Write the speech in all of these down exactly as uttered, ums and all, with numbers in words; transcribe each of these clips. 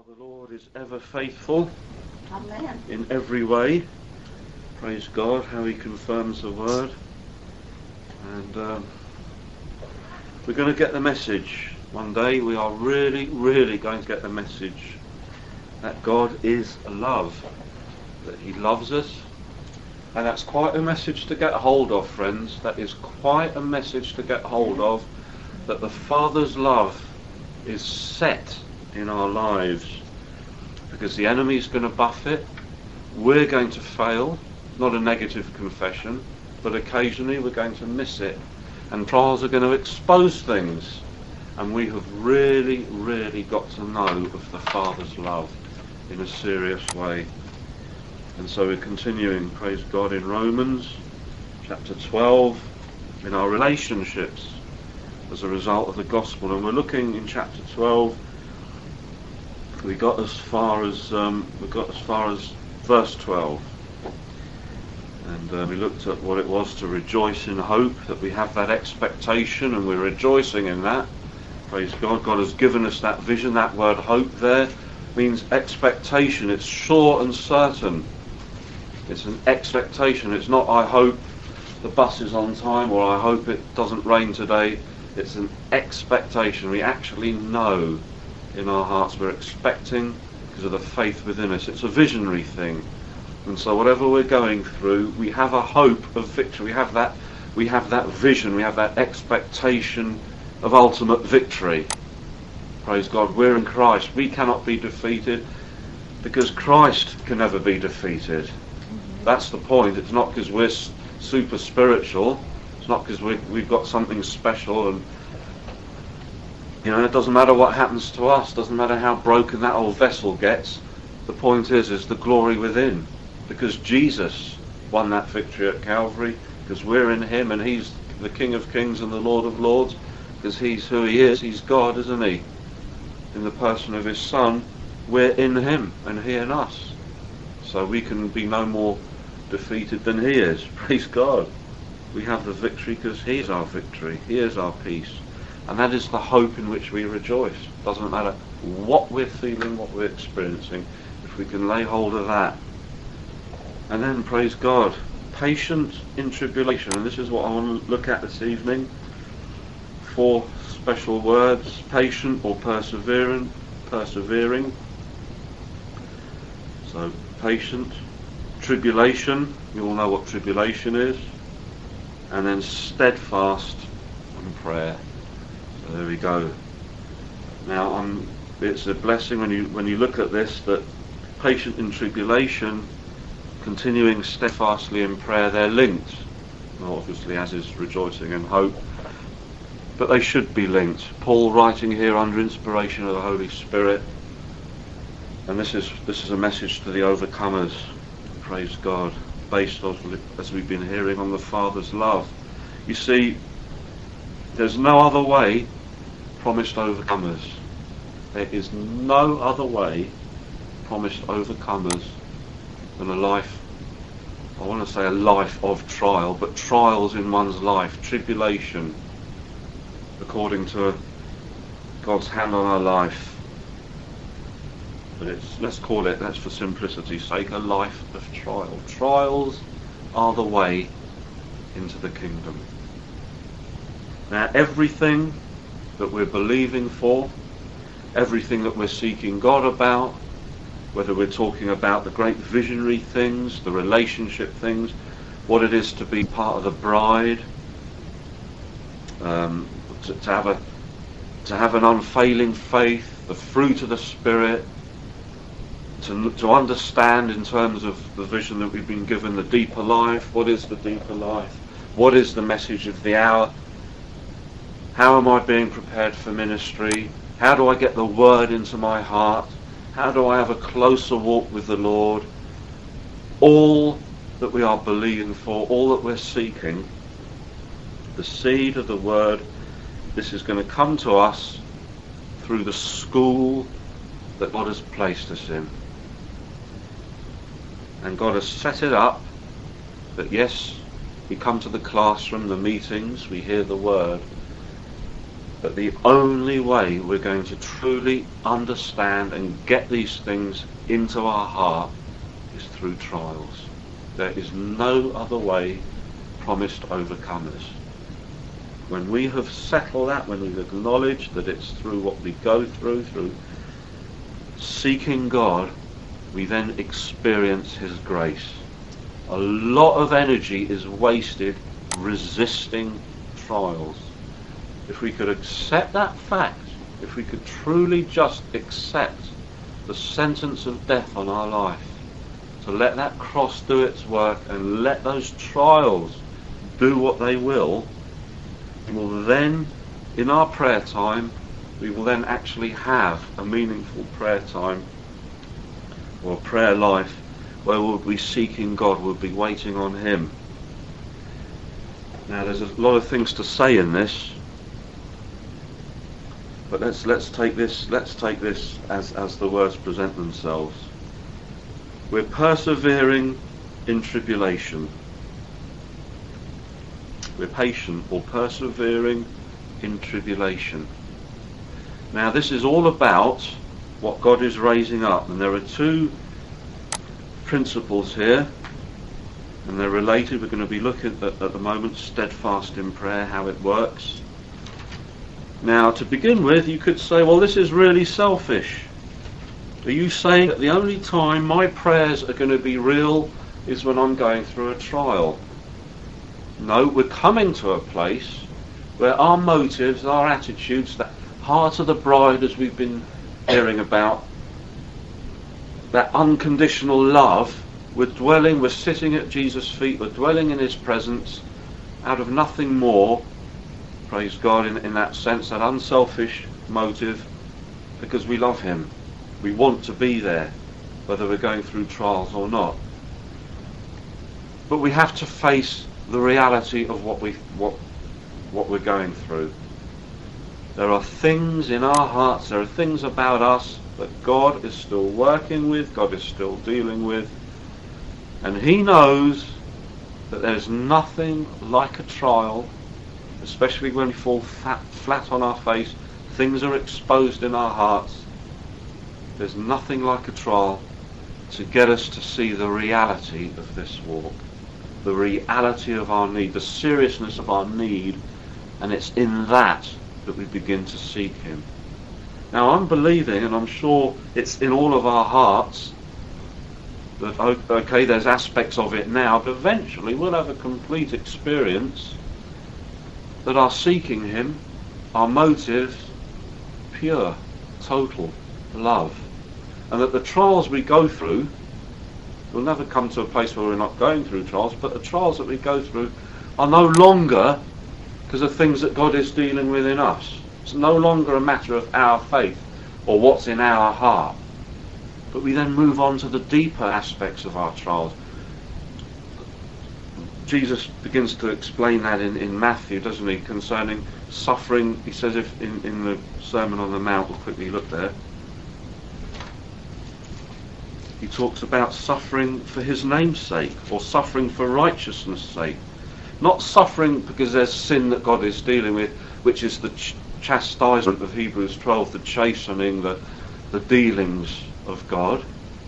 The Lord is ever faithful. Amen. In every way. Praise God, how he confirms the word. And um, we're going to get the message one day. We are really, really going to get the message that God is love, that he loves us. And that's quite a message to get hold of, friends. That is quite a message to get hold of, that the Father's love is set in our lives, because the enemy's going to buffet. We're going to fail, not a negative confession, but occasionally we're going to miss it, and trials are going to expose things, and we have really, really got to know of the Father's love in a serious way. And so we're continuing, praise God, in Romans chapter twelve, in our relationships as a result of the gospel. And we're looking in chapter twelve. We got as far as um, we got as far as verse twelve, and uh, we looked at what it was to rejoice in hope. That we have that expectation, and we're rejoicing in that. Praise God! God has given us that vision. That word "hope" there means expectation. It's sure and certain. It's an expectation. It's not "I hope the bus is on time" or "I hope it doesn't rain today." It's an expectation. We actually know. In our hearts, we're expecting because of the faith within us. It's a visionary thing, and so whatever we're going through, we have a hope of victory. We have that, we have that vision. We have that expectation of ultimate victory. Praise God! We're in Christ. We cannot be defeated because Christ can never be defeated. That's the point. It's not because we're super spiritual. It's not because we, we've got something special and. You know, it doesn't matter what happens to us, doesn't matter how broken that old vessel gets. The point is, is the glory within. Because Jesus won that victory at Calvary, because we're in him and he's the King of Kings and the Lord of Lords, because he's who he is, he's God, isn't he? In the person of his Son, we're in him and he in us. So we can be no more defeated than he is. Praise God. We have the victory because he is our victory. He is our peace. And that is the hope in which we rejoice. Doesn't matter what we're feeling, what we're experiencing, if we can lay hold of that. And then, praise God, patient in tribulation. And this is what I want to look at this evening. Four special words: patient or persevering. Persevering. So, patient. Tribulation. You all know what tribulation is. And then steadfast and prayer. There we go. Now, um, it's a blessing when you when you look at this, that patient in tribulation, continuing steadfastly in prayer, they're linked. Well, obviously, as is rejoicing in hope, but they should be linked. Paul writing here under inspiration of the Holy Spirit, and this is this is a message to the overcomers. Praise God, based on, as we've been hearing, on the Father's love. You see, there's no other way promised overcomers. There is no other way promised overcomers than a life, I want to say a life of trial, but trials in one's life, tribulation, according to God's hand on our life. But it's, let's call it, that's for simplicity's sake, a life of trial. Trials are the way into the kingdom. Now, everything that we're believing for, everything that we're seeking God about, whether we're talking about the great visionary things, the relationship things, what it is to be part of the bride, um, to, to have a to have an unfailing faith, the fruit of the Spirit, to to understand in terms of the vision that we've been given, the deeper life. What is the deeper life? What is the message of the hour? How am I being prepared for ministry? How do I get the word into my heart? How do I have a closer walk with the Lord? All that we are believing for, all that we're seeking, the seed of the word, this is going to come to us through the school that God has placed us in. And God has set it up that, yes, we come to the classroom, the meetings, we hear the word, But the only way we're going to truly understand and get these things into our heart is through trials. There is no other way promised overcomers. When we have settled that, when we've acknowledged that it's through what we go through, through seeking God, we then experience His grace. A lot of energy is wasted resisting trials. If we could accept that fact, if we could truly just accept the sentence of death on our life, to let that cross do its work and let those trials do what they will, will then, in our prayer time, we will then actually have a meaningful prayer time or prayer life where we'll be seeking God, we'll be waiting on Him. Now there's a lot of things to say in this, but let's let's take this let's take this as, as the words present themselves. We're persevering in tribulation. We're patient or persevering in tribulation. Now this is all about what God is raising up, and there are two principles here, and they're related. We're going to be looking at, at the moment, steadfast in prayer, how it works. Now to begin with, you could say, well, this is really selfish. Are you saying that the only time my prayers are going to be real is when I'm going through a trial? No, we're coming to a place where our motives, our attitudes, that heart of the bride, as we've been hearing about, that unconditional love, we're dwelling, we're sitting at Jesus' feet, we're dwelling in His presence out of nothing more, praise God, in, in that sense, that unselfish motive, because we love Him. We want to be there, whether we're going through trials or not. But we have to face the reality of what we what what we're going through. There are things in our hearts, there are things about us that God is still working with, God is still dealing with, and He knows that there's nothing like a trial, especially when we fall fat, flat on our face, things are exposed in our hearts. There's nothing like a trial to get us to see the reality of this walk, the reality of our need, the seriousness of our need, and it's in that that we begin to seek Him. Now I'm believing, and I'm sure it's in all of our hearts, that okay, there's aspects of it now, but eventually we'll have a complete experience that our seeking Him, our motives, pure, total love, and that the trials we go through, we'll never come to a place where we're not going through trials, but the trials that we go through are no longer because of things that God is dealing with in us. It's no longer a matter of our faith or what's in our heart. But we then move on to the deeper aspects of our trials. Jesus begins to explain that in, in Matthew, doesn't he, concerning suffering. He says if in, in the Sermon on the Mount, we'll quickly look there, he talks about suffering for His name's sake, or suffering for righteousness' sake. Not suffering because there's sin that God is dealing with, which is the ch- chastisement of Hebrews twelve, the chastening, the, the dealings of God.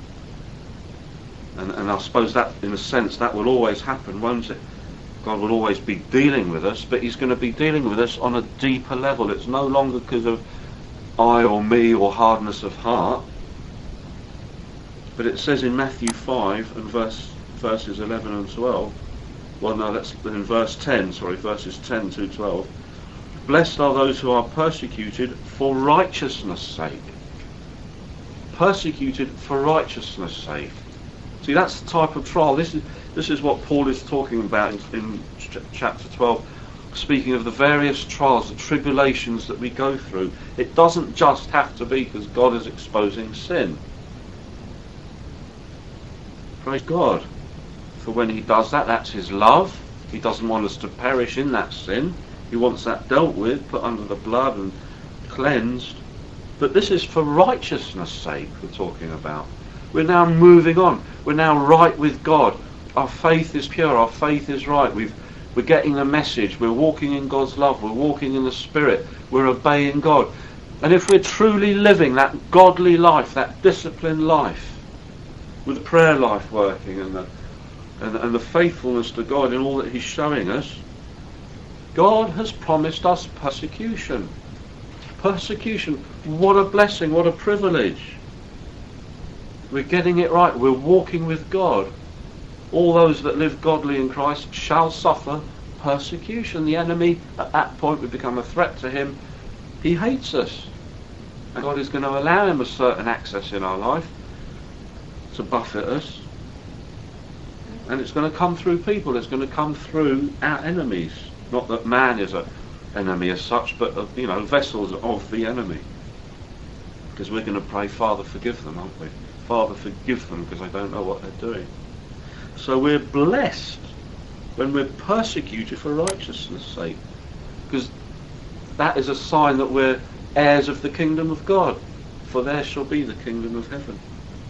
And, and I suppose that, in a sense, that will always happen, won't it? God will always be dealing with us, but He's going to be dealing with us on a deeper level. It's no longer because of I or me or hardness of heart. But it says in Matthew five and verse, verses eleven and twelve, well no, that's in verse ten, sorry, verses ten to twelve, blessed are those who are persecuted for righteousness' sake. Persecuted for righteousness' sake. See, that's the type of trial. This is this is what Paul is talking about in, in ch- chapter twelve, speaking of the various trials, the tribulations that we go through. It doesn't just have to be because God is exposing sin. Praise God. For when He does that, that's His love. He doesn't want us to perish in that sin. He wants that dealt with, put under the blood and cleansed. But this is for righteousness' sake we're talking about. We're now moving on. We're now right with God. Our faith is pure. Our faith is right. We've We're getting the message. We're walking in God's love. We're walking in the Spirit. We're obeying God. And if we're truly living that godly life, that disciplined life, with prayer life working and the, and, and the faithfulness to God in all that He's showing us, God has promised us persecution. Persecution. What a blessing. What a privilege. We're getting it right. We're walking with God. All those that live godly in Christ shall suffer persecution. The enemy, at that point, we become a threat to him. He hates us. And God is going to allow him a certain access in our life to buffet us. And it's going to come through people. It's going to come through our enemies. Not that man is an enemy as such, but, you know, vessels of the enemy. Because we're going to pray, Father, forgive them, aren't we? Father, forgive them, because they don't know what they're doing. So we're blessed when we're persecuted for righteousness' sake, because that is a sign that we're heirs of the kingdom of God, for there shall be the kingdom of heaven.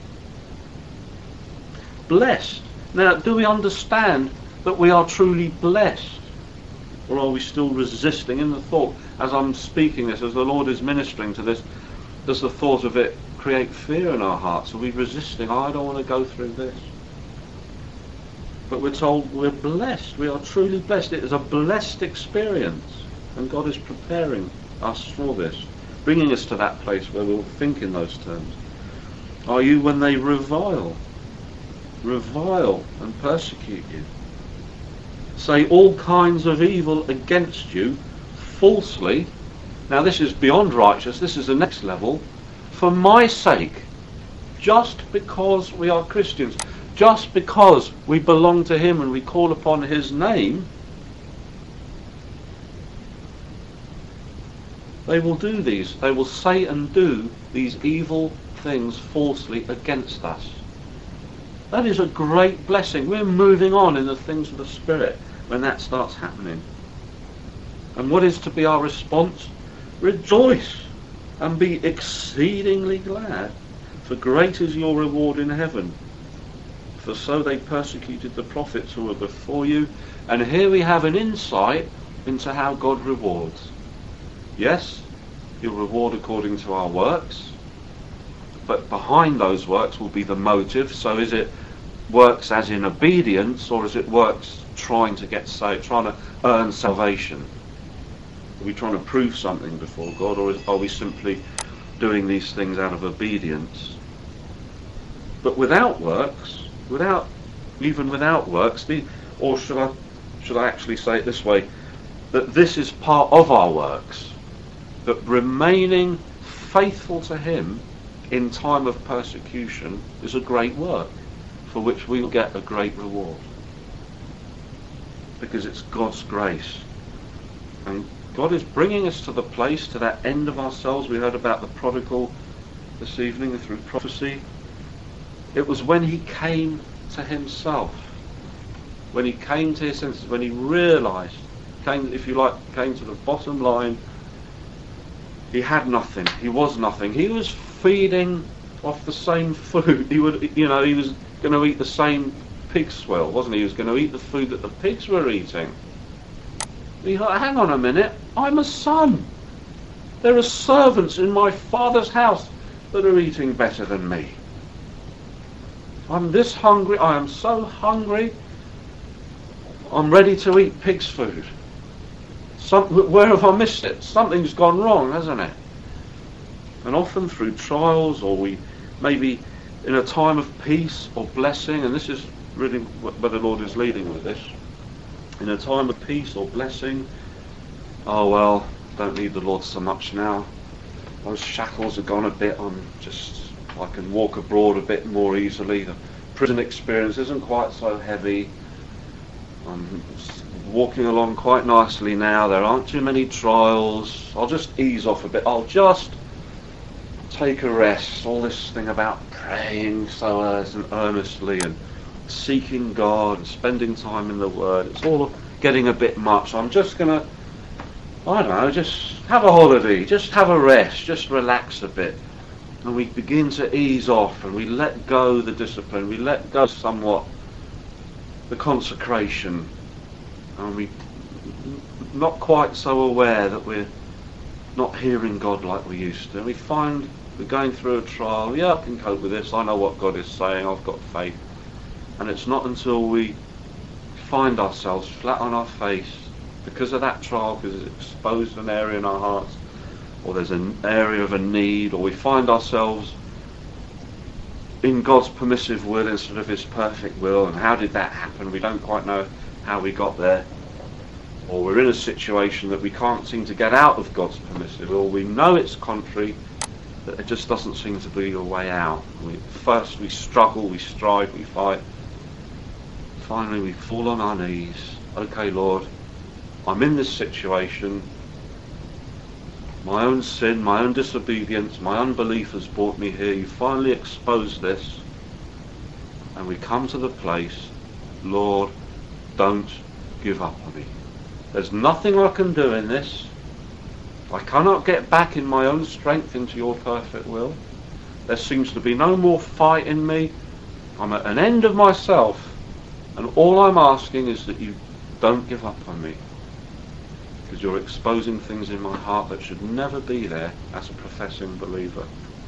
Blessed. Now, do we understand that we are truly blessed? Or are we still resisting in the thought, as I'm speaking this, as the Lord is ministering to this, does the thought of it create fear in our hearts? Are we resisting? Oh, I don't want to go through this. But we're told we're blessed. We are truly blessed. It is a blessed experience. And God is preparing us for this, bringing us to that place where we'll think in those terms. Are you when they revile? Revile and persecute you. Say all kinds of evil against you falsely. Now this is beyond righteous. This is the next level. For my sake. Just because we are Christians. Just because we belong to Him and we call upon His name, they will do these. They will say and do these evil things falsely against us. That is a great blessing. We're moving on in the things of the Spirit when that starts happening. And what is to be our response? Rejoice and be exceedingly glad, for great is your reward in heaven. For so they persecuted the prophets who were before you. And here we have an insight into how God rewards. Yes, He'll reward according to our works, but behind those works will be the motive. So is it works as in obedience, or is it works trying to get saved, trying to earn salvation? Are we trying to prove something before God, or are we simply doing these things out of obedience? But without works, without even without works, the, or should I should I actually say it this way, that this is part of our works, that remaining faithful to Him in time of persecution is a great work for which we will get a great reward, because it's God's grace. And God is bringing us to the place, to that end of ourselves. We heard about the prodigal this evening through prophecy. It was when he came to himself, when he came to his senses, when he realised, came, if you like, came to the bottom line. He had nothing. He was nothing. He was feeding off the same food. He would, you know, he was going to eat the same pig swill, wasn't he? He was going to eat the food that the pigs were eating. He thought, hang on a minute, I'm a son. There are servants in my father's house that are eating better than me. I'm this hungry, I am so hungry, I'm ready to eat pig's food. Some, where have I missed it? Something's gone wrong, hasn't it? And often through trials, or we maybe in a time of peace or blessing, and this is really where the Lord is leading with this, in a time of peace or blessing, oh well, don't need the Lord so much now. Those shackles are gone a bit, I'm just, I can walk abroad a bit more easily. The prison experience isn't quite so heavy. I'm walking along quite nicely now. There aren't too many trials. I'll just ease off a bit. I'll just take a rest. All this thing about praying so earnestly and seeking God and spending time in the Word, it's all getting a bit much. I'm just going to, I don't know, just have a holiday, just have a rest, just relax a bit. And we begin to ease off, and we let go the discipline, we let go somewhat the consecration, and we not quite so aware that we're not hearing God like we used to. We find we're going through a trial. Yeah, I can cope with this. I know what God is saying. I've got faith. And it's not until we find ourselves flat on our face because of that trial, because it's exposed an area in our hearts, or there's an area of a need, or we find ourselves in God's permissive will instead of his perfect will. And how did that happen? We don't quite know how we got there. Or we're in a situation that we can't seem to get out of God's permissive will. We know it's contrary, but it just doesn't seem to be a way out. We, first we struggle, we strive, we fight. Finally we fall on our knees. Okay, Lord, I'm in this situation. My own sin, my own disobedience, my unbelief has brought me here. You finally exposed this. And we come to the place, Lord, don't give up on me. There's nothing I can do in this. I cannot get back in my own strength into your perfect will. There seems to be no more fight in me. I'm at an end of myself. And all I'm asking is that you don't give up on me. Because you're exposing things in my heart that should never be there as a professing believer.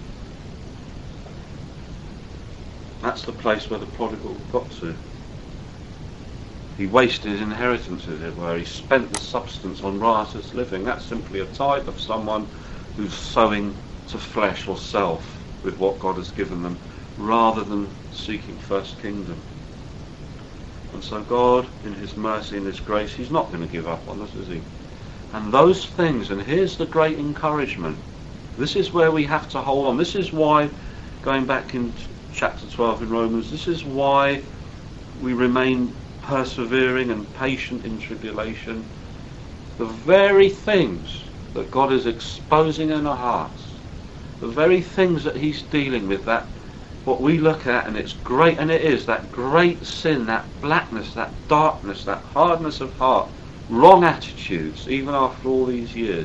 That's the place where the prodigal got to. He wasted his inheritance, as it were. He spent the substance on riotous living. That's simply a type of someone who's sowing to flesh or self with what God has given them, rather than seeking first kingdom. And so God, in his mercy and his grace, he's not going to give up on us, is he? And those things, and here's the great encouragement, this is where we have to hold on. This is why, going back in chapter twelve in Romans, this is why we remain persevering and patient in tribulation. The very things that God is exposing in our hearts, the very things that he's dealing with, that what we look at, and it's great, and it is, that great sin, that blackness, that darkness, that hardness of heart, wrong attitudes, even after all these years.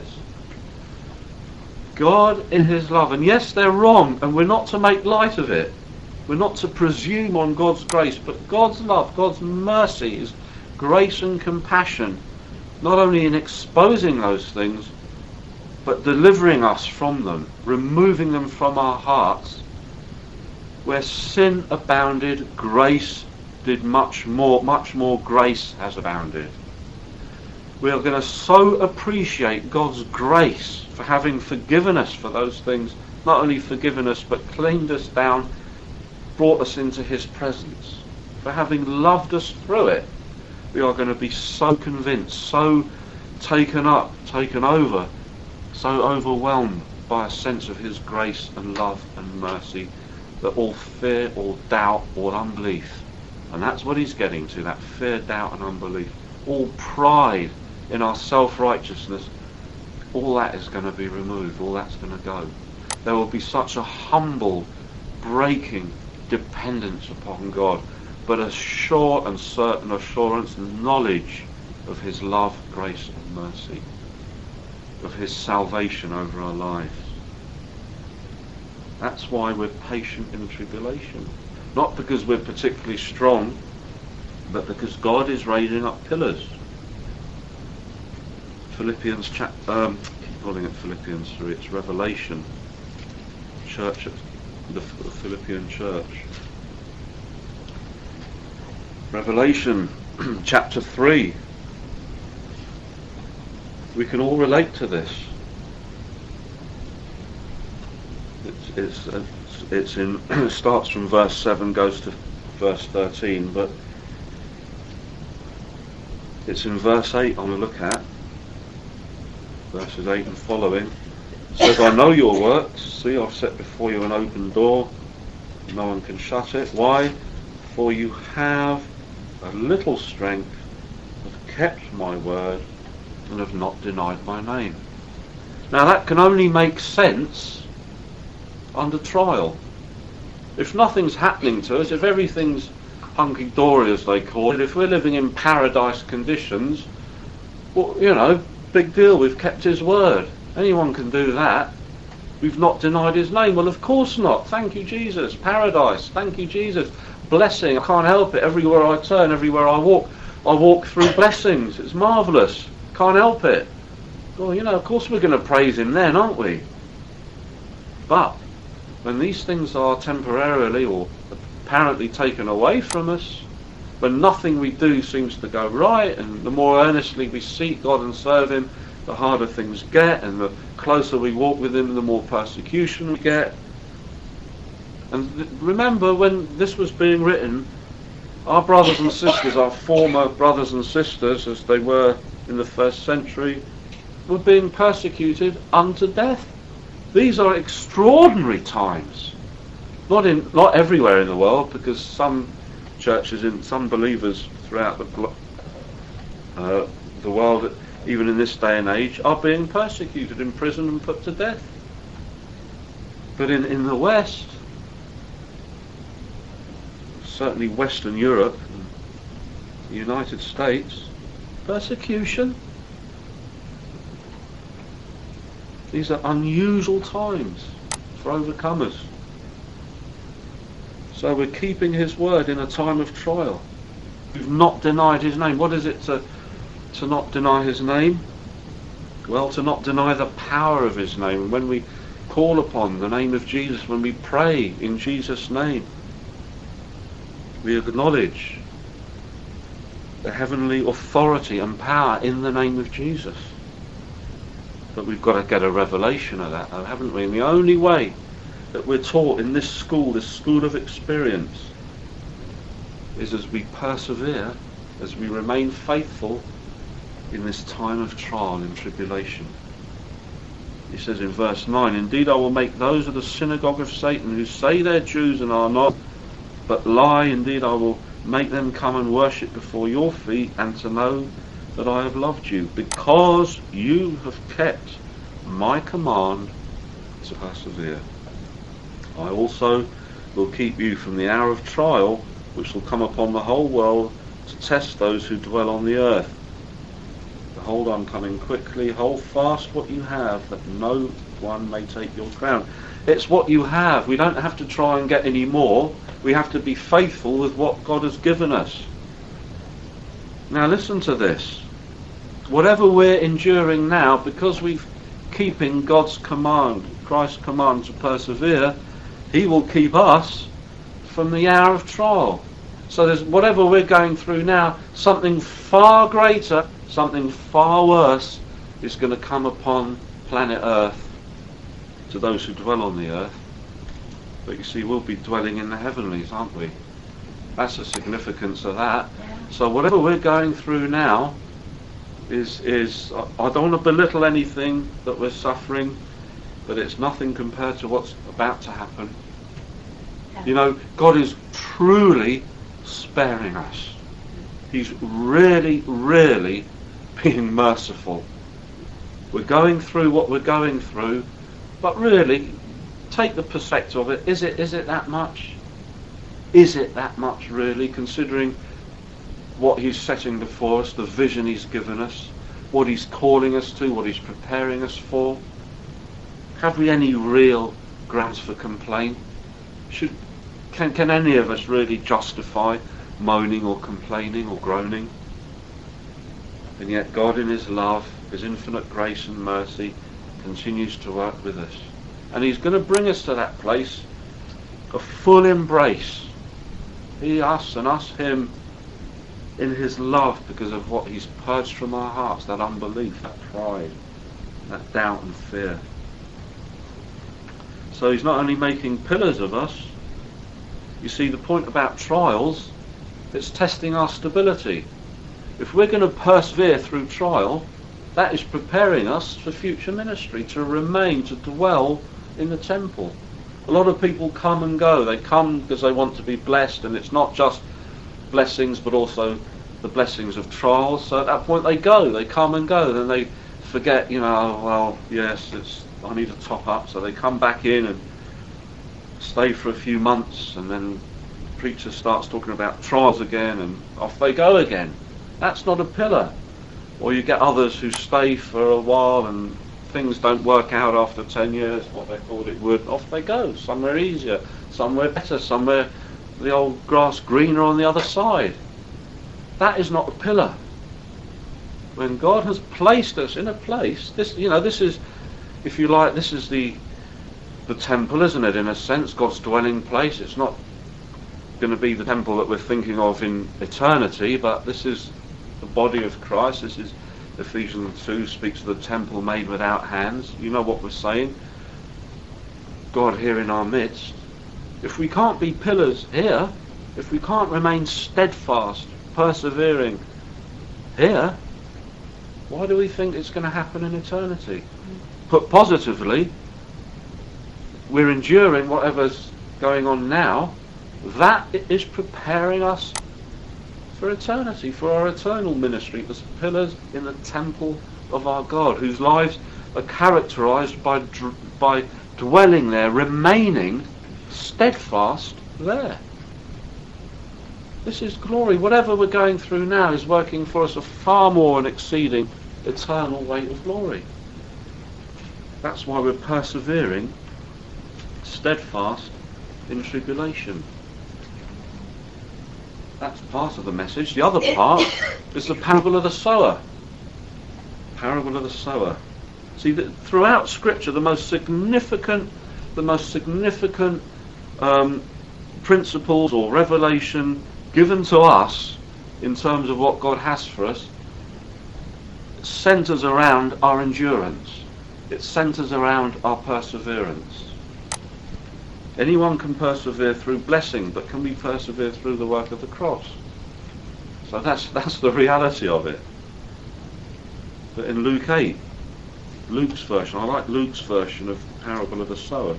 God in his love, and yes, they're wrong, and we're not to make light of it. We're not to presume on God's grace, but God's love, God's mercy is grace and compassion, not only in exposing those things, but delivering us from them, removing them from our hearts. Where sin abounded, grace did much more, much more grace has abounded. We are going to so appreciate God's grace for having forgiven us for those things, not only forgiven us, but cleaned us down, brought us into his presence, for having loved us through it. We are going to be so convinced, so taken up, taken over, so overwhelmed by a sense of his grace and love and mercy, that all fear, all doubt, all unbelief, and that's what he's getting to, that fear, doubt and unbelief, all pride in our self-righteousness, all that is going to be removed, all that's going to go. There will be such a humble, breaking dependence upon God, but a sure and certain assurance and knowledge of his love, grace and mercy, of his salvation over our lives. That's why we're patient in tribulation. Not because we're particularly strong, but because God is raising up pillars. Philippians chapter, um, keep calling it Philippians through its Revelation, church, the Philippian church. Revelation chapter three. We can all relate to this. It's it's uh, it's in it starts from verse seven, goes to verse thirteen, but it's in verse eight I'm going to look at. Verses eight and following. It says, I know your works. See, I've set before you an open door. No one can shut it. Why? For you have a little strength, have kept my word, and have not denied my name. Now that can only make sense under trial. If nothing's happening to us, if everything's hunky-dory as they call it, if we're living in paradise conditions, well, you know, big deal, we've kept his word. Anyone can do that. We've not denied his name. Well, of course not. Thank you, Jesus. Paradise. Thank you, Jesus. Blessing. I can't help it. Everywhere I turn, everywhere I walk, I walk through blessings. It's marvellous. Can't help it. Well, you know, of course we're going to praise him then, aren't we? But when these things are temporarily or apparently taken away from us, when nothing we do seems to go right, and the more earnestly we seek God and serve him, the harder things get, and the closer we walk with him, the more persecution we get. And th- remember, when this was being written, our brothers and sisters, our former brothers and sisters, as they were in the first century, were being persecuted unto death. These are extraordinary times. Not in, not everywhere in the world, because some churches, in some believers throughout the uh, the world, even in this day and age, are being persecuted, imprisoned, and put to death. But in in the West, certainly Western Europe, the United States, persecution. These are unusual times for overcomers. So we're keeping his word in a time of trial. We've not denied his name. What is it to, to not deny his name? Well, to not deny the power of his name. When we call upon the name of Jesus, when we pray in Jesus' name, we acknowledge the heavenly authority and power in the name of Jesus. But we've got to get a revelation of that, though, haven't we? And the only way that we're taught in this school, this school of experience, is as we persevere, as we remain faithful in this time of trial and tribulation. He says in verse nine, "Indeed I will make those of the synagogue of Satan who say they're Jews and are not, but lie. Indeed I will make them come and worship before your feet, and to know that I have loved you, because you have kept my command to persevere. I also will keep you from the hour of trial, which will come upon the whole world to test those who dwell on the earth. Behold, I'm coming quickly. Hold fast what you have, that no one may take your crown." It's what you have. We don't have to try and get any more. We have to be faithful with what God has given us. Now listen to this. Whatever we're enduring now, because we're keeping God's command, Christ's command to persevere, he will keep us from the hour of trial. So there's whatever we're going through now, something far greater, something far worse is going to come upon planet Earth to those who dwell on the earth. But you see, we'll be dwelling in the heavenlies, aren't we? That's the significance of that. So whatever we're going through now is, is I don't want to belittle anything that we're suffering, but it's nothing compared to what's about to happen. You know, God is truly sparing us. He's really, really being merciful. We're going through what we're going through, but really, take the perspective of it. Is it, is it that much? Is it that much, really, considering what he's setting before us, the vision he's given us, what he's calling us to, what he's preparing us for? Have we any real grounds for complaint? Should, can, can any of us really justify moaning or complaining or groaning? And yet God, in his love, his infinite grace and mercy, continues to work with us. And he's going to bring us to that place of full embrace. He, us, and us, him, in his love, because of what he's purged from our hearts, that unbelief, that pride, that doubt and fear. So he's not only making pillars of us. You see, the point about trials, it's testing our stability. If we're going to persevere through trial, that is preparing us for future ministry, to remain, to dwell in the temple. A lot of people come and go. They come because they want to be blessed, and it's not just blessings but also the blessings of trials. So at that point they go, they come and go, then they forget, you know, oh, well, yes, it's, I need a top up, so they come back in and stay for a few months, and then the preacher starts talking about trials again, and off they go again. That's not a pillar. Or you get others who stay for a while and things don't work out after ten years, what they thought it would. Off they go, somewhere easier, somewhere better, somewhere the old grass greener on the other side. That is not a pillar. When God has placed us in a place, this, you know, this is, if you like, this is the the temple, isn't it? In a sense, God's dwelling place. It's not going to be the temple that we're thinking of in eternity, but this is the body of Christ. This is Ephesians two speaks of the temple made without hands. You know what we're saying. God here in our midst. If we can't be pillars here, if we can't remain steadfast, persevering here, why do we think it's going to happen in eternity? Put positively, we're enduring whatever's going on now. That is preparing us for eternity, for our eternal ministry as pillars in the temple of our God, whose lives are characterized by dr- by dwelling there, remaining steadfast there. This is glory. Whatever we're going through now is working for us a far more and exceeding eternal weight of glory. That's why we're persevering, steadfast in tribulation. That's part of the message. The other part is the parable of the sower. Parable of the sower. See, that throughout Scripture, the most significant, the most significant um, principles or revelation given to us in terms of what God has for us centres around our endurance. It centres around our perseverance. Anyone can persevere through blessing, but can we persevere through the work of the cross? So that's that's the reality of it. But in Luke eight, Luke's version, I like Luke's version of the parable of the sower.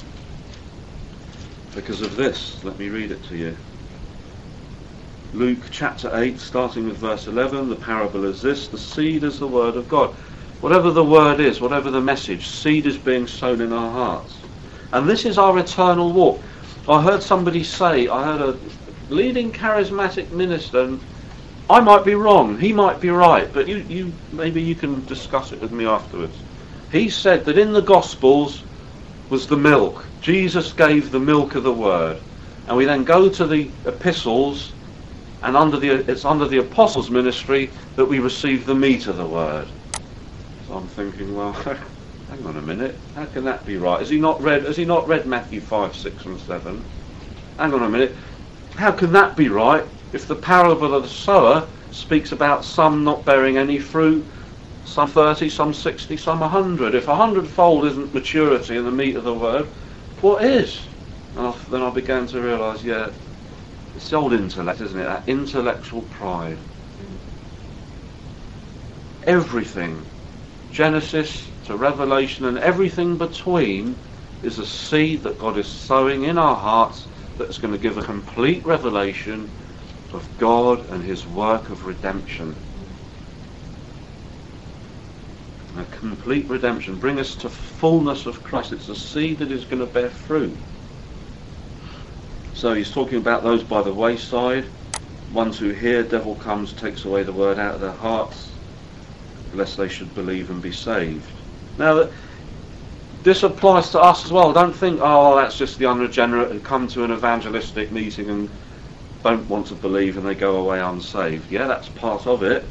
Because of this, let me read it to you. Luke chapter eight, starting with verse eleven, the parable is this: the seed is the word of God. Whatever the word is, whatever the message, seed is being sown in our hearts. And this is our eternal walk. I heard somebody say, I heard a leading charismatic minister, and I might be wrong, he might be right, but you, you maybe you can discuss it with me afterwards. He said that in the Gospels was the milk. Jesus gave the milk of the word. And we then go to the epistles, and under the it's under the apostles' ministry that we receive the meat of the word. So I'm thinking, well, hang on a minute, how can that be right? Has he not read has he not read Matthew five, six and seven? Hang on a minute, how can that be right if the parable of the sower speaks about some not bearing any fruit, some thirty, some sixty, some a hundred? If a hundredfold isn't maturity in the meat of the word, what is? And I, then I began to realise, yeah, it's the old intellect, isn't it? That intellectual pride. Everything, Genesis to Revelation and everything between, is a seed that God is sowing in our hearts that's going to give a complete revelation of God and his work of redemption. A complete redemption. Bring us to fullness of Christ. It's a seed that is going to bear fruit. So he's talking about those by the wayside. Ones who hear, devil comes, takes away the word out of their hearts, lest they should believe and be saved. Now, this applies to us as well. Don't think, oh, that's just the unregenerate who come to an evangelistic meeting and don't want to believe and they go away unsaved. Yeah, that's part of it.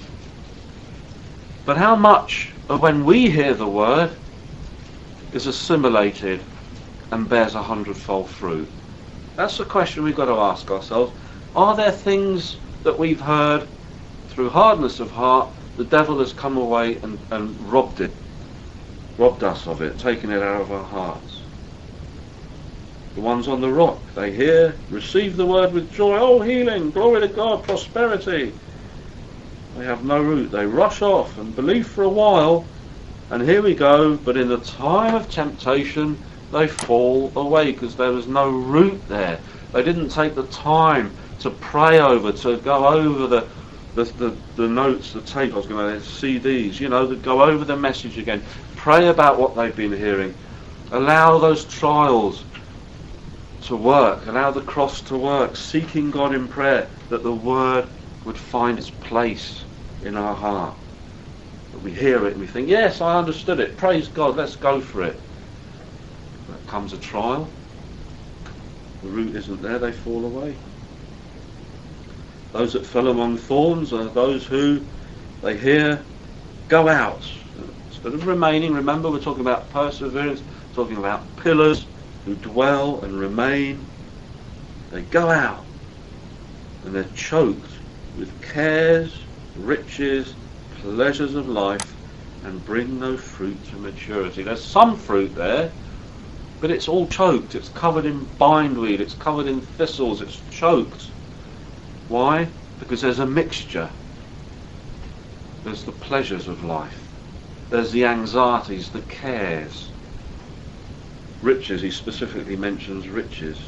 But how much of when we hear the word is assimilated and bears a hundredfold fruit? That's the question we've got to ask ourselves. Are there things that we've heard through hardness of heart, the devil has come away and, and robbed it, robbed us of it, taken it out of our hearts? The ones on the rock, they hear, receive the word with joy, oh, healing, glory to God, prosperity. They have no root. They rush off and believe for a while, and here we go, but in the time of temptation they fall away because there was no root there. They didn't take the time to pray over, to go over the the, the, the notes, the tape, I was going to say, C Ds, you know, to go over the message again. Pray about what they've been hearing. Allow those trials to work. Allow the cross to work. Seeking God in prayer that the word would find its place in our heart. That we hear it and we think, yes, I understood it. Praise God, let's go for it. But comes a trial. The root isn't there, they fall away. Those that fell among thorns are those who they hear, go out. Instead of remaining, remember we're talking about perseverance, talking about pillars who dwell and remain. They go out and they're choked with cares, riches, pleasures of life, and bring no fruit to maturity. There's some fruit there, but it's all choked. It's covered in bindweed, it's covered in thistles, it's choked. Why? Because there's a mixture. There's the pleasures of life. There's the anxieties, the cares. Riches, he specifically mentions riches.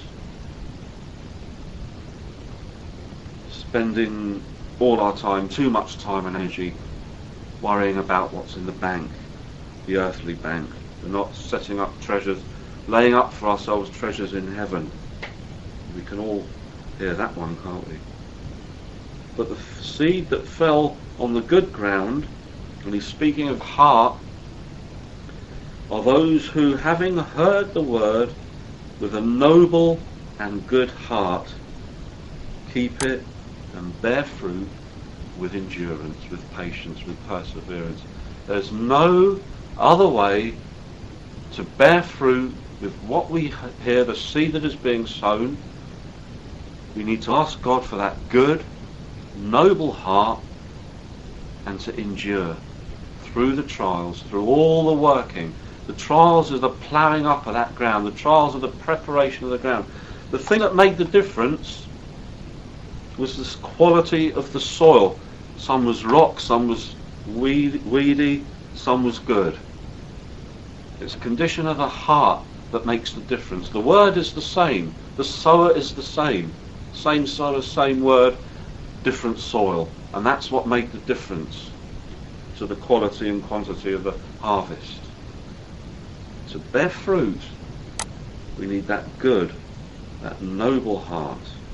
Spending all our time, too much time and energy, worrying about what's in the bank, the earthly bank. We're not setting up treasures, laying up for ourselves treasures in heaven. We can all hear that one, can't we? But the f- seed that fell on the good ground, and he's speaking of heart, are those who, having heard the word with a noble and good heart, keep it and bear fruit with endurance, with patience, with perseverance. There's no other way to bear fruit with what we hear, the seed that is being sown. We need to ask God for that good, noble heart, and to endure through the trials, through all the working. The trials are the ploughing up of that ground. The trials are the preparation of the ground. The thing that made the difference was the quality of the soil. Some was rock, some was weed, weedy, some was good. It's a condition of the heart that makes the difference. The word is the same. The sower is the same. Same sower, same word, different soil. And that's what made the difference to the quality and quantity of the harvest. To bear fruit, we need that good, that noble heart.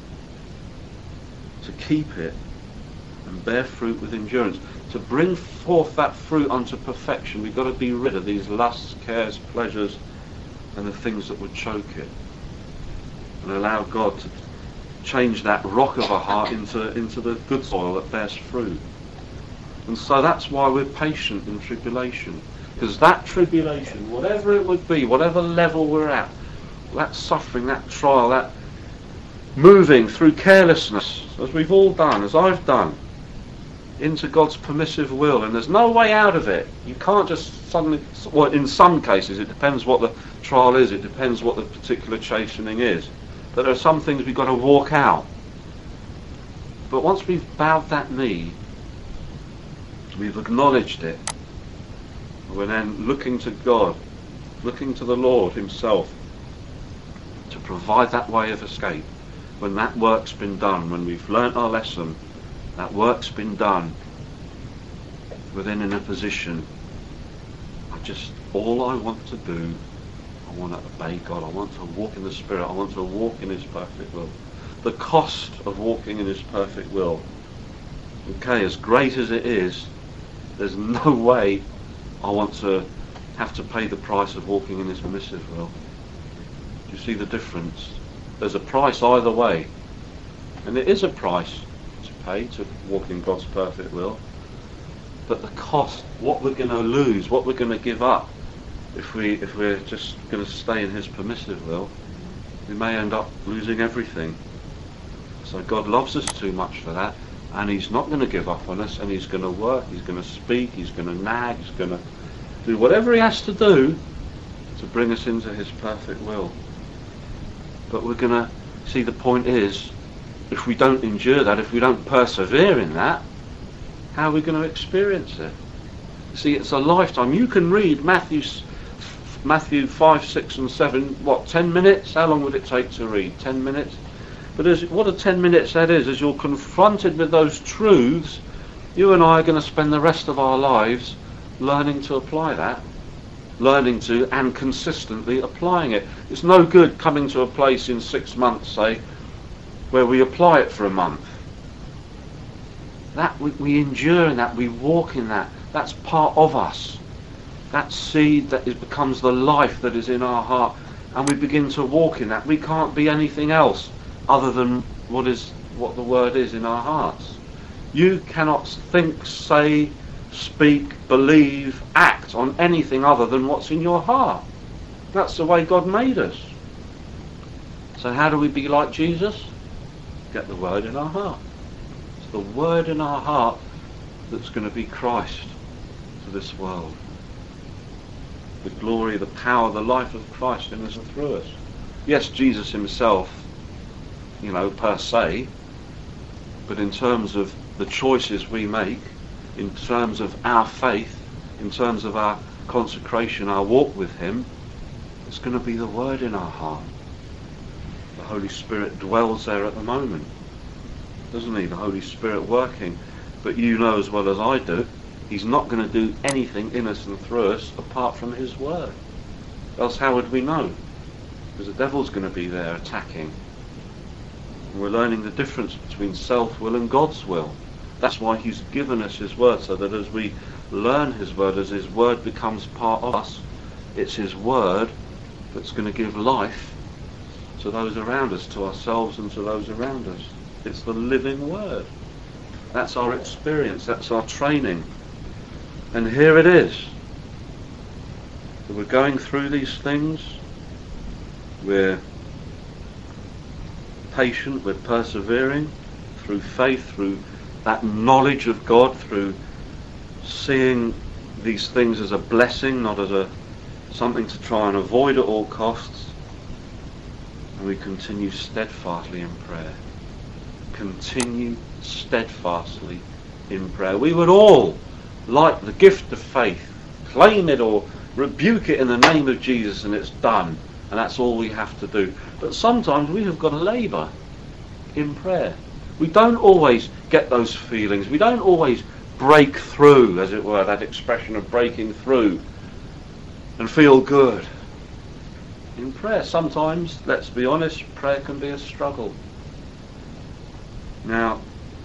To keep it and bear fruit with endurance. To bring forth that fruit unto perfection, we've got to be rid of these lusts, cares, pleasures, and the things that would choke it. And allow God to change that rock of a heart into, into the good soil that bears fruit. And so that's why we're patient in tribulation. Because that tribulation, whatever it would be, whatever level we're at, that suffering, that trial, that moving through carelessness, as we've all done, as I've done, into God's permissive will, and there's no way out of it. You can't just suddenly, well, in some cases, it depends what the trial is, it depends what the particular chastening is. But there are some things we've got to walk out. But once we've bowed that knee, we've acknowledged it, we're then looking to God, looking to the Lord himself to provide that way of escape. When that work's been done, when we've learnt our lesson, that work's been done, we're then in a position, I just, all I want to do, I want to obey God, I want to walk in the Spirit, I want to walk in his perfect will. The cost of walking in his perfect will, okay, as great as it is, there's no way I want to have to pay the price of walking in his permissive will. Do you see the difference? There's a price either way. And it is a price to pay to walk in God's perfect will. But the cost, what we're going to lose, what we're going to give up, if, we, if we're just going to stay in his permissive will, we may end up losing everything. So God loves us too much for that. And he's not going to give up on us, and he's going to work, he's going to speak, he's going to nag, he's going to do whatever he has to do to bring us into his perfect will. But we're going to see, the point is, if we don't endure that, if we don't persevere in that, how are we going to experience it? See, it's a lifetime. You can read Matthew, Matthew five, six and seven, what, ten minutes? How long would it take to read? ten minutes? But as, what a ten minutes that is, as you're confronted with those truths, you and I are going to spend the rest of our lives learning to apply that, learning to and consistently applying it. It's no good coming to a place in six months, say, where we apply it for a month. That we, we endure in that, we walk in that. That's part of us. That seed that is, becomes the life that is in our heart, and we begin to walk in that. We can't be anything else other than what is what the word is in our hearts. You cannot think, say, speak, believe, act on anything other than what's in your heart. That's the way God made us. So how do we be like Jesus? Get the word in our heart. It's the word in our heart that's going to be Christ to this world. The glory, the power, the life of Christ in us and through us. Yes, Jesus himself, you know, per se, but in terms of the choices we make, in terms of our faith, in terms of our consecration, our walk with him, it's going to be the word in our heart. The Holy Spirit dwells there at the moment, doesn't he? The Holy Spirit working. But you know as well as I do, he's not going to do anything in us and through us apart from his word. Else how would we know? Because the devil's going to be there attacking. And we're learning the difference between self-will and God's will. That's why he's given us his word, so that as we learn his word, as his word becomes part of us, it's his word that's going to give life to those around us, to ourselves and to those around us. It's the living word. That's our experience, that's our training. And here it is. We're going through these things. We're patient, we're persevering through faith, through that knowledge of God, through seeing these things as a blessing, not as a something to try and avoid at all costs. And we continue steadfastly in prayer. Continue steadfastly in prayer. We would all like the gift of faith, claim it or rebuke it in the name of Jesus, and it's done, and that's all we have to do. But sometimes we have got to labour in prayer. We don't always get those feelings. We don't always break through, as it were, that expression of breaking through, and feel good. In prayer, sometimes, let's be honest, prayer can be a struggle. Now,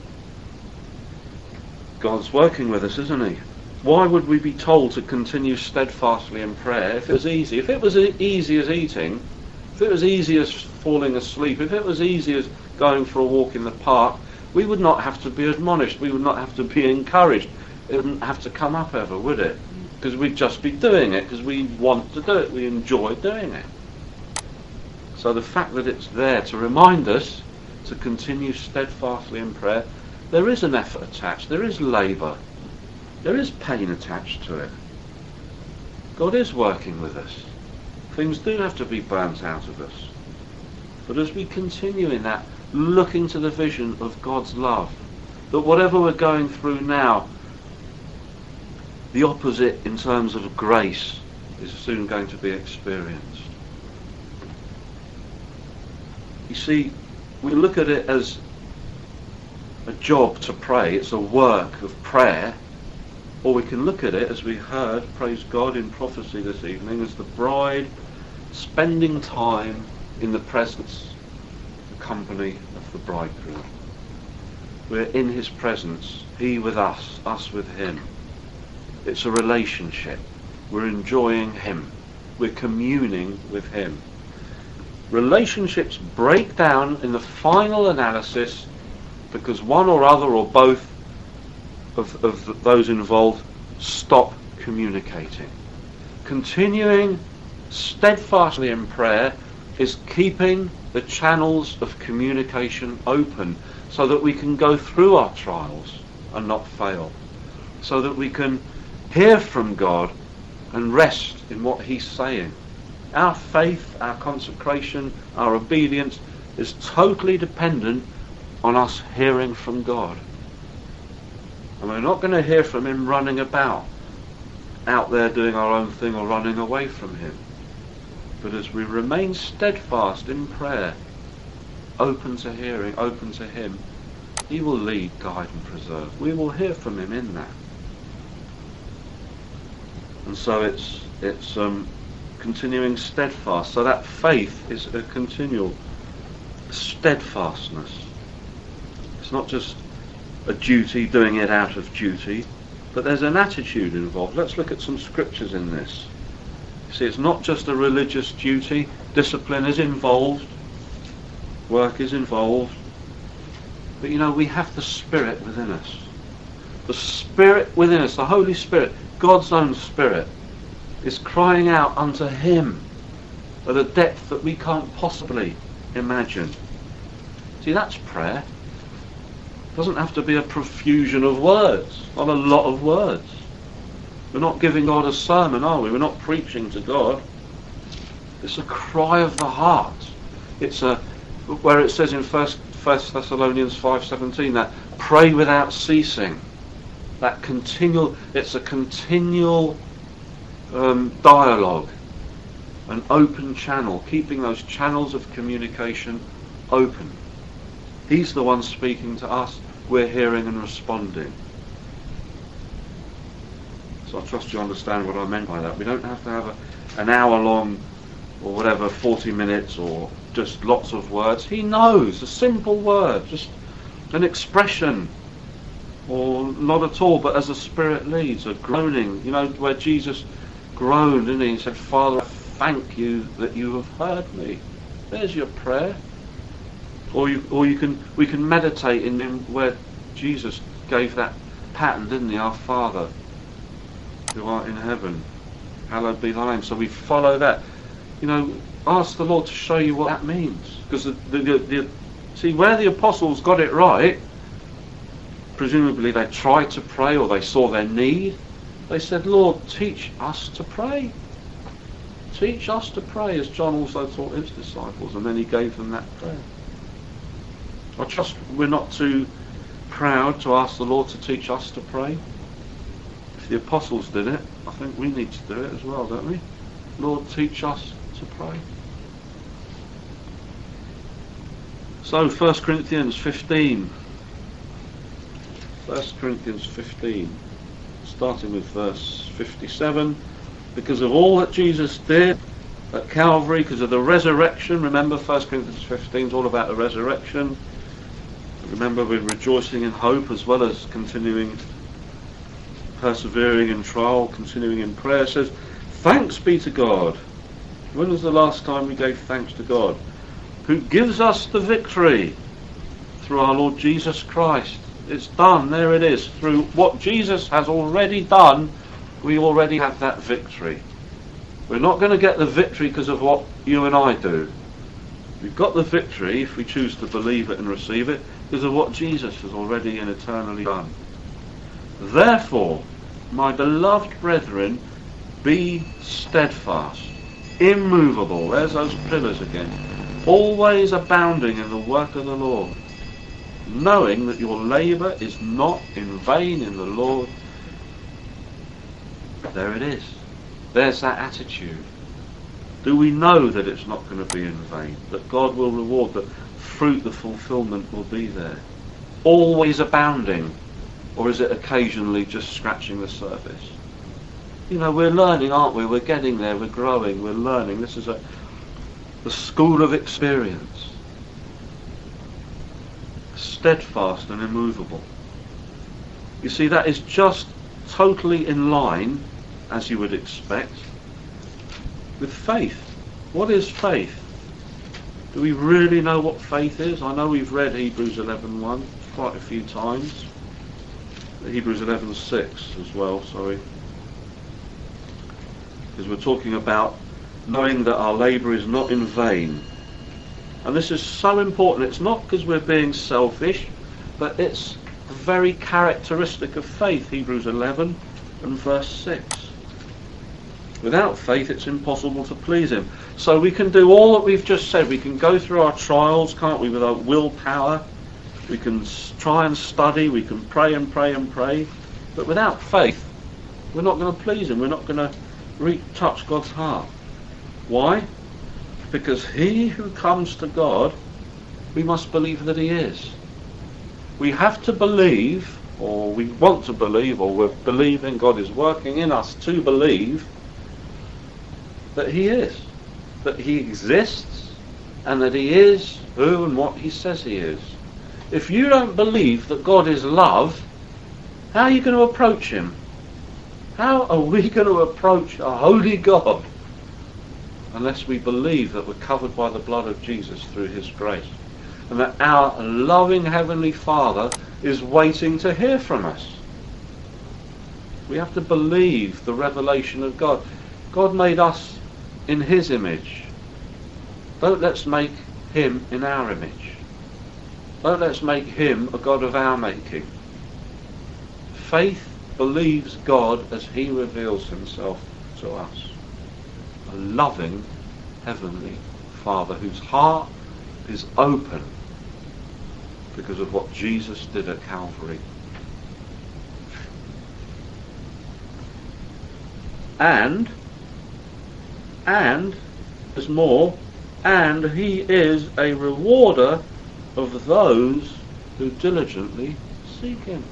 God's working with us, isn't he? Why would we be told to continue steadfastly in prayer if it was easy? If it was easy as eating, if it was easy as falling asleep, if it was easy as going for a walk in the park, we would not have to be admonished, we would not have to be encouraged. It wouldn't have to come up ever, would it? Because we'd just be doing it because we want to do it, we enjoy doing it. So the fact that it's there to remind us to continue steadfastly in prayer, there is an effort attached, there is labour, there is pain attached to it. God is working with us. Things do have to be burnt out of us. But as we continue in that, looking to the vision of God's love, that whatever we're going through now, the opposite in terms of grace is soon going to be experienced. You see, we look at it as a job to pray, it's a work of prayer, or we can look at it, as we heard, praise God, in prophecy this evening, as the bride spending time in the presence, the company of the bridegroom. We're in his presence, he with us, us with him. It's a relationship. We're enjoying him. We're communing with him. Relationships break down in the final analysis because one or other or both of, of those involved stop communicating. Continuing steadfastly in prayer is keeping the channels of communication open so that we can go through our trials and not fail. So that we can hear from God and rest in what he's saying. Our faith, our consecration, our obedience is totally dependent on us hearing from God. And we're not going to hear from him running about, out there doing our own thing or running away from him. But as we remain steadfast in prayer, open to hearing, open to him, he will lead, guide and preserve. We will hear from him in that. And so it's it's um, continuing steadfast. So that faith is a continual steadfastness. It's not just a duty, doing it out of duty, but there's an attitude involved. Let's look at some scriptures in this. You see, it's not just a religious duty. Discipline is involved. Work is involved. But you know, we have the Spirit within us. The Spirit within us, the Holy Spirit, God's own Spirit, is crying out unto Him at a depth that we can't possibly imagine. See, that's prayer. It doesn't have to be a profusion of words, not a lot of words. We're not giving God a sermon, are we? We're not preaching to God. It's a cry of the heart. It's a, where it says in First Thessalonians five seventeen, that pray without ceasing. That continual, it's a continual um, dialogue, an open channel, keeping those channels of communication open. He's the one speaking to us. We're hearing and responding. So I trust you understand what I meant by that. We don't have to have a, an hour long or whatever, forty minutes or just lots of words. He knows, a simple word, just an expression, or not at all, but as the Spirit leads, a groaning. You know, where Jesus groaned, didn't he? He said, Father, I thank you that you have heard me. There's your prayer. Or you, or you can, we can meditate in, in where Jesus gave that pattern, didn't he? Our Father, who art in heaven, hallowed be thy name. So we follow that. You know, ask the Lord to show you what that means. Because the, the, the, the, see, where the apostles got it right, presumably they tried to pray or they saw their need. They said, Lord, teach us to pray. Teach us to pray, as John also taught his disciples, and then he gave them that prayer. I trust we're not too proud to ask the Lord to teach us to pray. If the apostles did it, I think we need to do it as well, don't we? Lord, teach us to pray. So, First Corinthians fifteen. First Corinthians fifteen, starting with verse fifty-seven. Because of all that Jesus did at Calvary, because of the resurrection, remember First Corinthians fifteen is all about the resurrection. Remember, we're rejoicing in hope as well as continuing, persevering in trial, continuing in prayer. It says, thanks be to God. When was the last time we gave thanks to God? Who gives us the victory through our Lord Jesus Christ. It's done, there it is. Through what Jesus has already done, we already have that victory. We're not going to get the victory because of what you and I do. We've got the victory, if we choose to believe it and receive it, because of what Jesus has already and eternally done. Therefore, my beloved brethren, be steadfast, immovable, there's those pillars again, always abounding in the work of the Lord, knowing that your labour is not in vain in the Lord. There it is. There's that attitude. Do we know that it's not going to be in vain? That God will reward, that fruit, the fulfilment will be there? Always abounding? Or is it occasionally just scratching the surface? You know, we're learning, aren't we? We're getting there, we're growing, we're learning. This is a the school of experience. Steadfast and immovable. You see, that is just totally in line, as you would expect, with faith. What is faith? Do we really know what faith is? I know we've read Hebrews eleven one quite a few times. Hebrews eleven six as well, sorry. Because we're talking about knowing that our labour is not in vain. And this is so important. It's not because we're being selfish, but it's the very characteristic of faith, Hebrews eleven and verse six. Without faith, it's impossible to please him. So we can do all that we've just said. We can go through our trials, can't we, with our willpower. We can try and study. We can pray and pray and pray. But without faith, we're not going to please him. We're not going to reach, touch God's heart. Why? Because he who comes to God, we must believe that he is. We have to believe, or we want to believe, or we're believing, God is working in us to believe that he is, that he exists, and that he is who and what he says he is. If you don't believe that God is love, how are you going to approach him? How are we going to approach a holy God unless we believe that we're covered by the blood of Jesus through his grace? and that our loving Heavenly Father is waiting to hear from us. We have to believe the revelation of God. God made us in His image. Don't let's make Him in our image. Don't let's make Him a God of our making. Faith believes God as He reveals Himself to us. A loving Heavenly Father whose heart is open because of what Jesus did at Calvary. And, and, there's more, and He is a rewarder of those who diligently seek Him.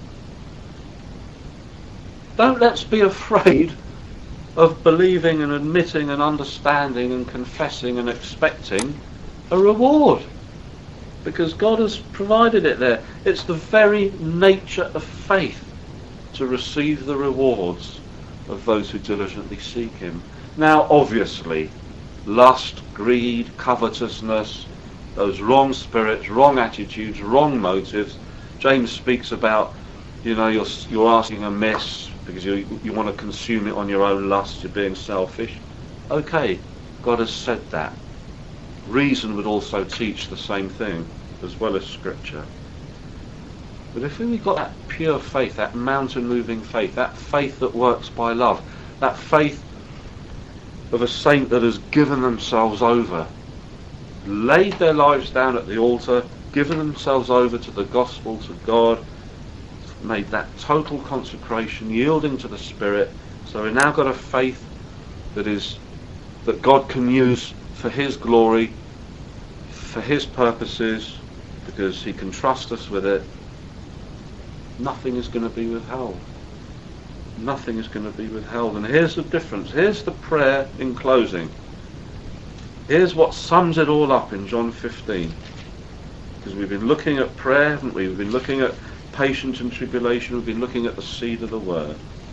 Don't let's be afraid of believing and admitting and understanding and confessing and expecting a reward, because God has provided it there. It's the very nature of faith to receive the rewards of those who diligently seek Him. Now, obviously, lust, greed, covetousness, those wrong spirits, wrong attitudes, wrong motives. James speaks about, you know, you're, you're asking amiss because you, you want to consume it on your own lust, you're being selfish. Okay, God has said that. Reason would also teach the same thing, as well as Scripture. But if we've got that pure faith, that mountain-moving faith, that faith that works by love, that faith of a saint that has given themselves over, laid their lives down at the altar, given themselves over to the gospel, to God, made that total consecration, yielding to the Spirit, so we've now got a faith that is that God can use for His glory, for His purposes, because He can trust us with it. Nothing is going to be withheld. Nothing is going to be withheld. And here's the difference. Here's the prayer in closing. Here's what sums it all up in John fifteen. Because we've been looking at prayer, haven't we? We've been looking at patience and tribulation. We've been looking at the seed of the word.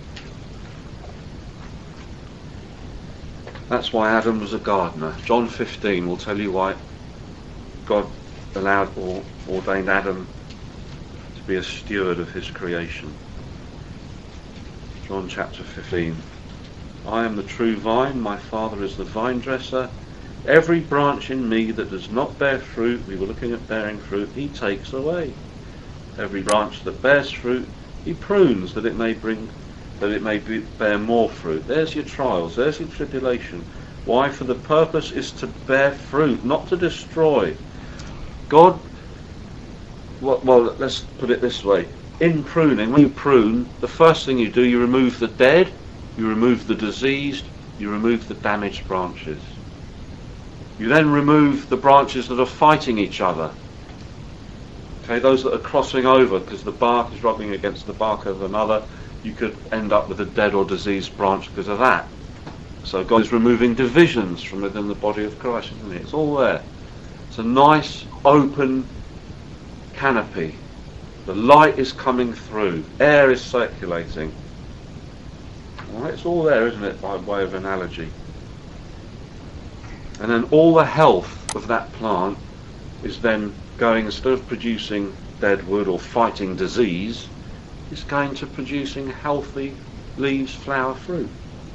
That's why Adam was a gardener. John fifteen will tell you why God allowed or ordained Adam to be a steward of His creation. John chapter fifteen. I am the true vine, my Father is the vine dresser. Every branch in me that does not bear fruit, we were looking at bearing fruit, He takes away. Every branch that bears fruit, He prunes that it may bring, that it may be, bear more fruit. There's your trials, there's your tribulation. Why? For the purpose is to bear fruit, not to destroy. God, well, well, let's put it this way. In pruning, when you prune, the first thing you do, you remove the dead, you remove the diseased, you remove the damaged branches. You then remove the branches that are fighting each other. Okay, those that are crossing over because the bark is rubbing against the bark of another, you could end up with a dead or diseased branch because of that. So God is removing divisions from within the body of Christ, isn't it? It's all there. It's a nice, open canopy. The light is coming through. Air is circulating. All right, it's all there, isn't it, by way of analogy? And then all the health of that plant is then going, instead of producing dead wood or fighting disease, it's going to producing healthy leaves, flower, fruit.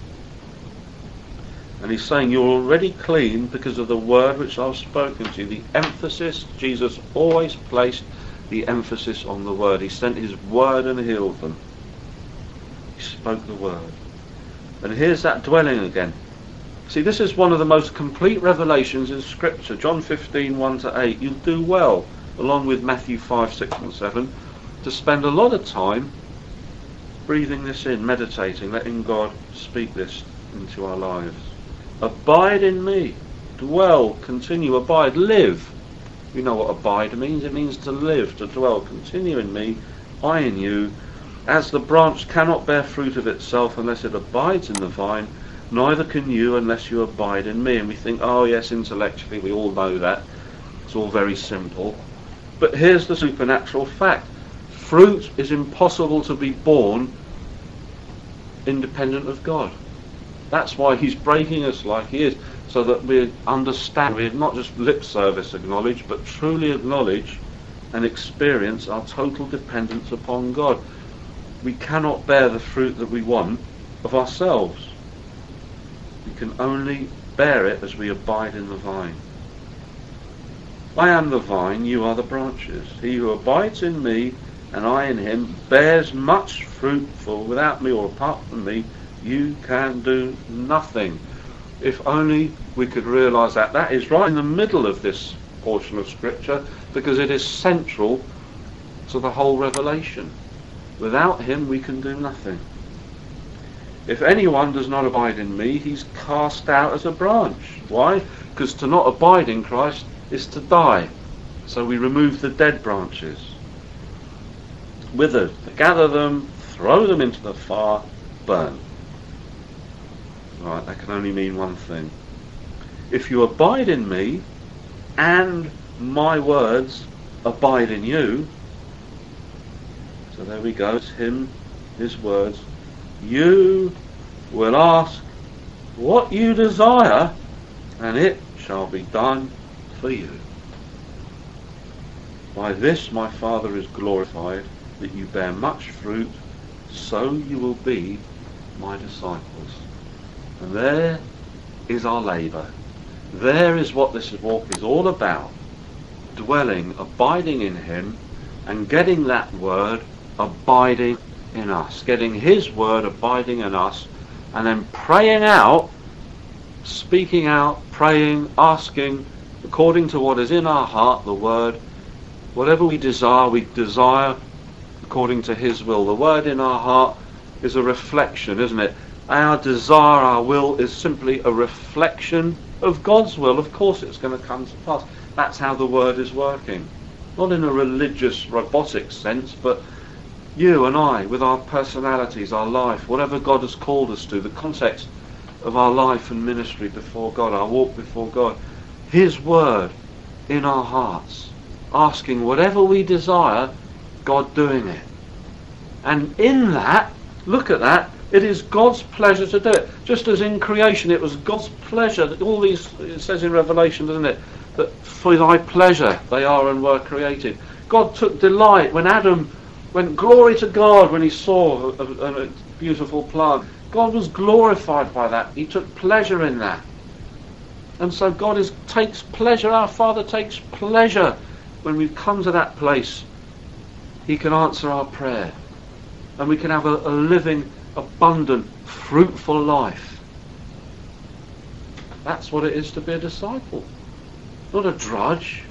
And He's saying you're already clean because of the word which I've spoken to you. The emphasis, Jesus always placed the emphasis on the word. He sent His word and healed them. He spoke the word. And here's that dwelling again. See, this is one of the most complete revelations in Scripture. John fifteen, one to eight. You'll do well, along with Matthew five, six and seven, to spend a lot of time breathing this in, meditating, letting God speak this into our lives. Abide in me. Dwell, continue, abide, live. You know what abide means. It means to live, to dwell. Continue in me, I in you. As the branch cannot bear fruit of itself unless it abides in the vine, neither can you unless you abide in me. And we think, oh yes, intellectually we all know that. It's all very simple. But here's the supernatural fact. Fruit is impossible to be born independent of God. That's why He's breaking us like He is, so that we understand, we not just lip service acknowledge, but truly acknowledge and experience our total dependence upon God. We cannot bear the fruit that we want of ourselves. We can only bear it as we abide in the vine. I am the vine, you are the branches. He who abides in me and I in him bears much fruit, for without me or apart from me you can do nothing. If only we could realise that. That is right in the middle of this portion of Scripture, because it is central to the whole revelation. Without him we can do nothing. If anyone does not abide in me, he's cast out as a branch. Why? Because to not abide in Christ is to die. So we remove the dead branches. Withered, gather them, throw them into the fire, burn. Right, that can only mean one thing. If you abide in me, and my words abide in you, so there we go, it's him, his words, you will ask what you desire, and it shall be done for you. By this my Father is glorified, that you bear much fruit, so you will be my disciples. And there is our labour. There is what this walk is all about. Dwelling, abiding in him, and getting that word abiding in us. Getting his word abiding in us, and then praying out, speaking out, praying, asking, according to what is in our heart, the word. Whatever we desire, we desire according to his will. The word in our heart is a reflection, isn't it? Our desire, our will, is simply a reflection of God's will. Of course it's going to come to pass. That's how the word is working. Not in a religious, robotic sense, but you and I, with our personalities, our life, whatever God has called us to, the context of our life and ministry before God, our walk before God, his word in our hearts, asking whatever we desire, God doing it. And in that, look at that, it is God's pleasure to do it. Just as in creation it was God's pleasure, that all these, it says in Revelation, doesn't it, that for thy pleasure they are and were created. God took delight when Adam went, glory to God, when he saw a, a, a beautiful plant. God was glorified by that. He took pleasure in that. And so God is, takes pleasure, our Father takes pleasure when we've come to that place. He can answer our prayer. And we can have a, a living, abundant, fruitful life. That's what it is to be a disciple. Not a drudge.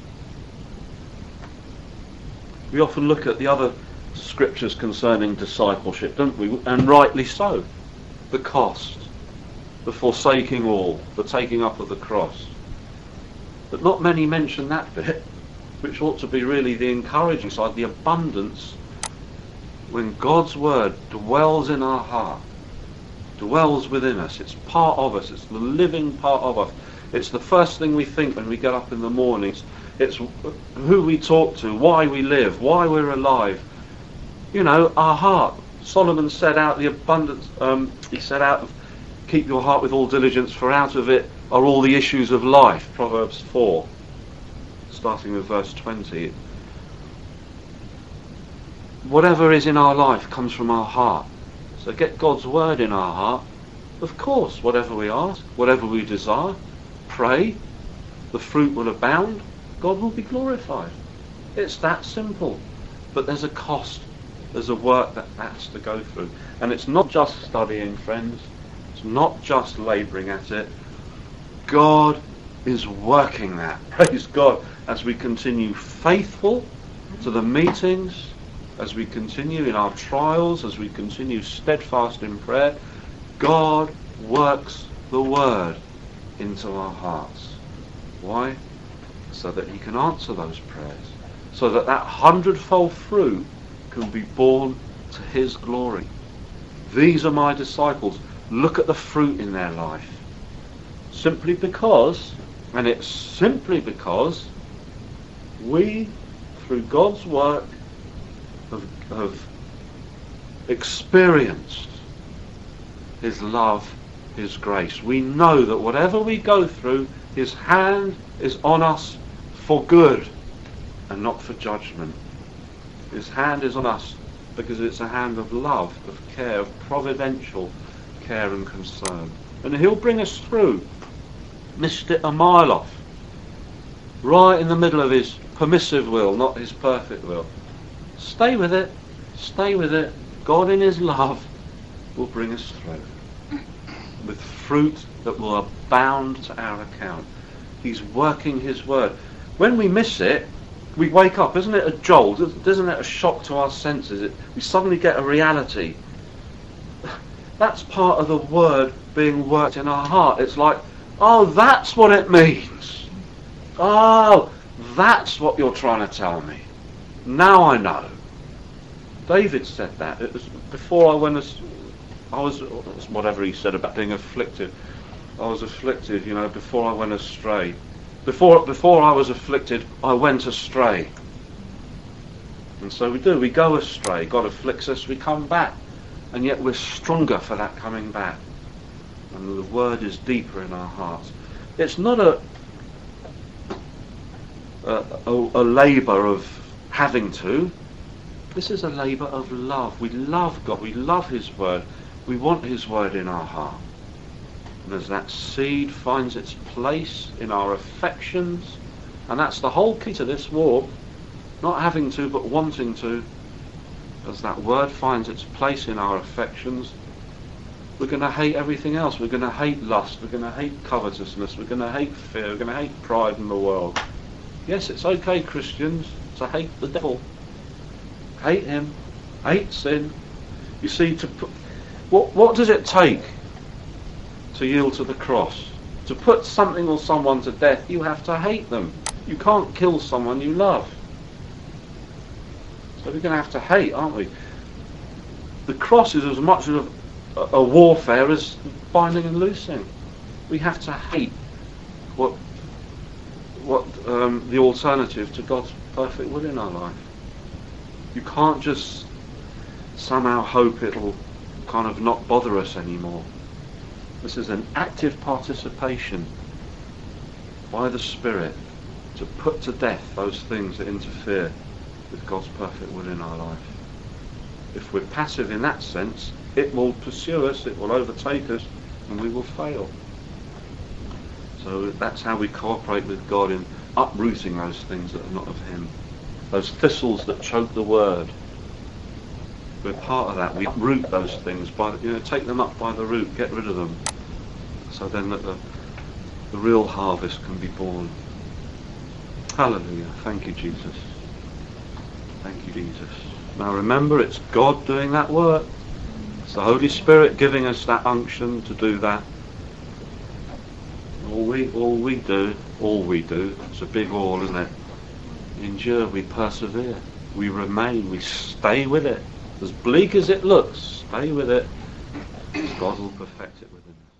We often look at the other scriptures concerning discipleship, don't we? And rightly so. The cost, the forsaking all, the taking up of the cross. But not many mention that bit, which ought to be really the encouraging side, the abundance, when God's word dwells in our heart, dwells within us. It's part of us. It's the living part of us. It's the first thing we think when we get up in the mornings. It's who we talk to, why we live, why we're alive. You know, our heart. Solomon said out the abundance, um, he said out of, keep your heart with all diligence, for out of it are all the issues of life. Proverbs four, starting with verse twenty. Whatever is in our life comes from our heart. So get God's word in our heart. Of course, whatever we ask, whatever we desire, pray, the fruit will abound, God will be glorified. It's that simple. But there's a cost. There's a work that has to go through. And it's not just studying, friends. It's not just labouring at it. God is working that. Praise God. As we continue faithful to the meetings, as we continue in our trials, as we continue steadfast in prayer, God works the word into our hearts. Why? So that he can answer those prayers. So that that hundredfold fruit can be born to his glory. These are my disciples. Look at the fruit in their life. Simply because, and it's simply because, we, through God's work, have, have experienced his love his grace. We know that whatever we go through, his hand is on us for good and not for judgment. His hand is on us because it's a hand of love, of care, of providential care and concern. And he'll bring us through. Missed it a mile off. Right in the middle of his permissive will, not his perfect will. Stay with it. Stay with it. God in his love will bring us through. With fruit that will abound to our account. He's working his word. When we miss it, we wake up. Isn't it a jolt? Isn't it a shock to our senses? It, we suddenly get a reality. That's part of the word being worked in our heart. It's like, oh, that's what it means. Oh, that's what you're trying to tell me. Now I know. David said that. It was before I went as I was, whatever he said about being afflicted. I was afflicted, you know, before I went astray. Before before I was afflicted, I went astray. And so we do. We go astray. God afflicts us. We come back, and yet we're stronger for that coming back. And the word is deeper in our hearts. It's not a a, a, a labour of having to. This is a labour of love. We love God. We love his word. We want his word in our heart. And as that seed finds its place in our affections, and that's the whole key to this walk, not having to but wanting to, as that word finds its place in our affections, we're going to hate everything else. We're going to hate lust. We're going to hate covetousness. We're going to hate fear. We're going to hate pride in the world. Yes, it's okay, Christians, to hate the devil. Hate him. Hate sin. You see, to put, what, what does it take to yield to the cross? To put something or someone to death, you have to hate them. You can't kill someone you love. So we're going to have to hate, aren't we? The cross is as much of a, a warfare as binding and loosing. We have to hate what what um, the alternative to God's perfect will in our life. You can't just somehow hope it'll kind of not bother us anymore. This is an active participation by the Spirit to put to death those things that interfere with God's perfect will in our life. If we're passive in that sense, it will pursue us, it will overtake us, and we will fail. So that's how we cooperate with God in uprooting those things that are not of him. Those thistles that choke the word. We're part of that. We uproot those things, by you know, take them up by the root, get rid of them, so then that the, the real harvest can be born. Hallelujah. Thank you, Jesus. Thank you, Jesus. Now remember, it's God doing that work. It's the Holy Spirit giving us that unction to do that. All we, all we do, all we do, it's a big all, isn't it? Endure, we persevere, we remain, we stay with it. As bleak as it looks, stay with it. God will perfect it within us.